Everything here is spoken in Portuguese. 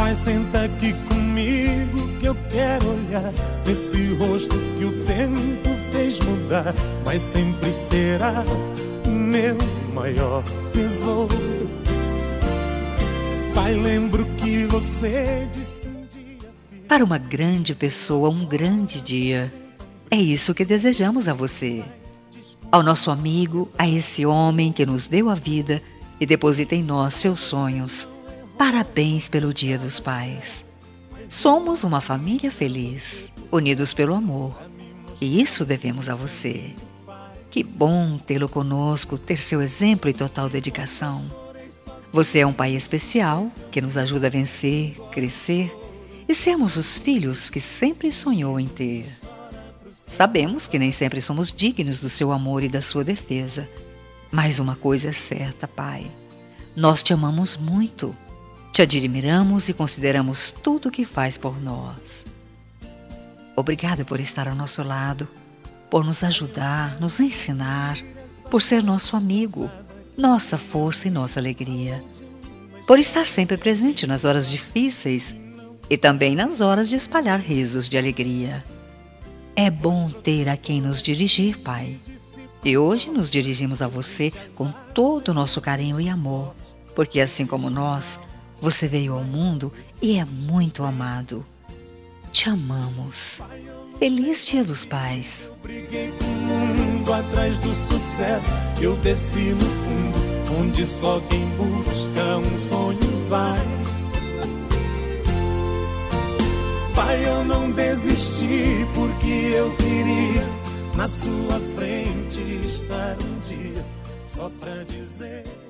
Pai, senta aqui comigo que eu quero olhar nesse rosto que o tempo fez mudar, mas sempre será o meu maior tesouro. Pai, lembro que você disse um dia... Para uma grande pessoa, um grande dia. É isso que desejamos a você. Ao nosso amigo, a esse homem que nos deu a vida e deposita em nós seus sonhos. Parabéns pelo Dia dos Pais. Somos uma família feliz, unidos pelo amor. E isso devemos a você. Que bom tê-lo conosco, ter seu exemplo e total dedicação. Você é um pai especial que nos ajuda a vencer, crescer e sermos os filhos que sempre sonhou em ter. Sabemos que nem sempre somos dignos do seu amor e da sua defesa. Mas uma coisa é certa, Pai. Nós te amamos muito. Te admiramos e consideramos tudo o que faz por nós. Obrigada por estar ao nosso lado, por nos ajudar, nos ensinar, por ser nosso amigo, nossa força e nossa alegria. Por estar sempre presente nas horas difíceis e também nas horas de espalhar risos de alegria. É bom ter a quem nos dirigir, Pai. E hoje nos dirigimos a você com todo o nosso carinho e amor, porque assim como nós, você veio ao mundo e é muito amado. Te amamos. Feliz Dia dos Pais. Briguei com o mundo atrás do sucesso, eu desci no fundo, onde só quem busca um sonho vai. Pai, eu não desisti porque eu queria na sua frente estar um dia, só pra dizer...